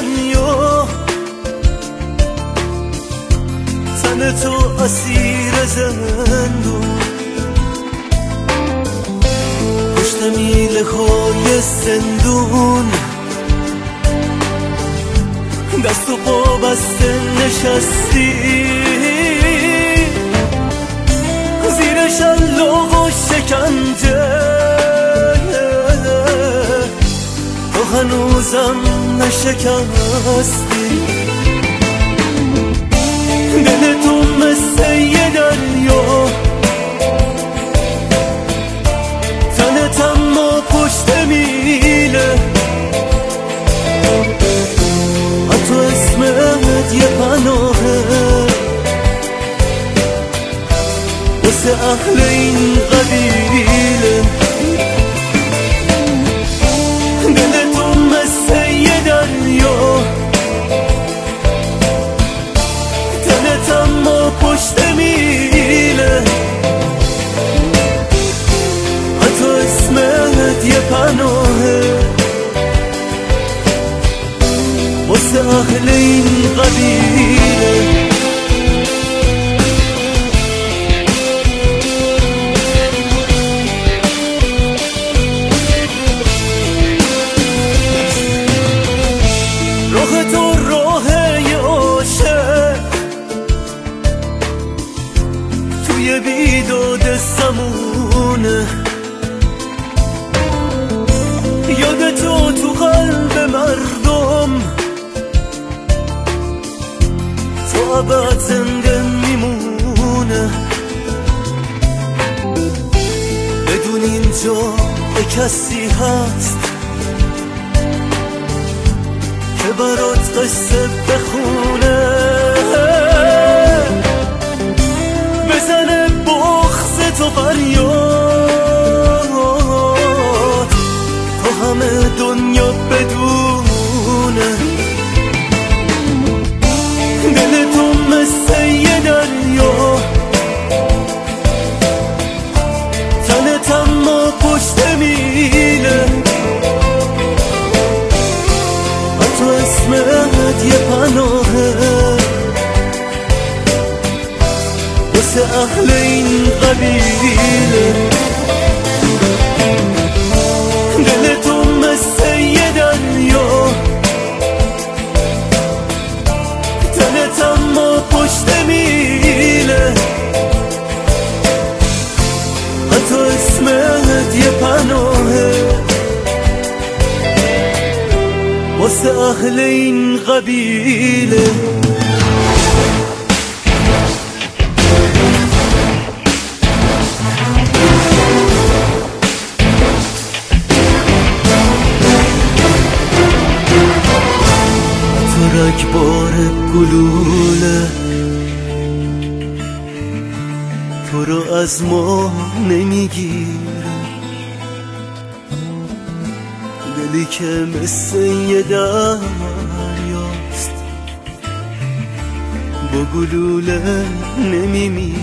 دنیا، تن تو اسیر زندون، پشت میله های زندون، دست و پا بسته نشستی زیر شلاق و شکنجه، تو هنوزم نشکستی. دل تو مثل یه دریا، تنت اما پشت میله، حتی اسمت یه پناهه واسه اهل این قبیله. دل تو مثل یه دریا، تنت اما پشت میله، حتی اسمت یه پناهه واسه اهل این قبیله. راه تو راه یه عاشق توی بیداد زمونه، یاد تو قلب مردم تو ابد زنده میمونه. بدون اینجا کسی هست که برات قصه بخونه، بزنه بغض تو فریاد تا همه دنیا بدونه. دل تو مثل یه دریا، تنت اما پشت میله، حتی اسمت یه پناهه واسه اهل این قبیله. دل تو مثل یه دریا، تنت اما پشت میله، حتی اسمت یه پناهه واسه اهل این قبیله. تو رگبار گلوله، تو رو از ما نمیگیره، دلی که مثل یه دریاست با گلوله نمیمیره.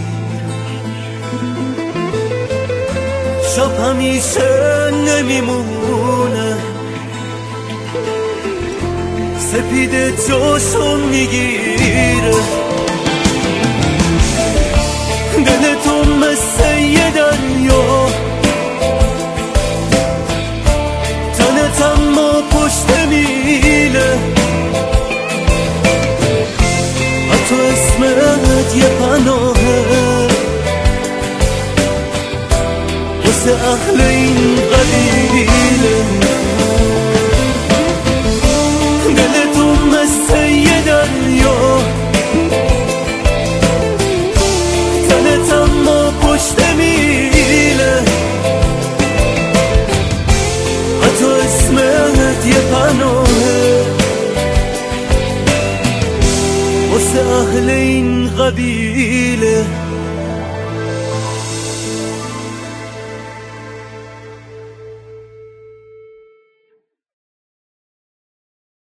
شب همیشه نمیمونه، سپید جاشو میگیره. دل تو مثل یه دریا، تنت اما پشت میله، حتی اسمت یه پناهه واسه اهل این قبیله. دل تو مثل یه دریا، تنت اما پشت میله، حتی اسمت یه پناهه واسه اهل این قبیله.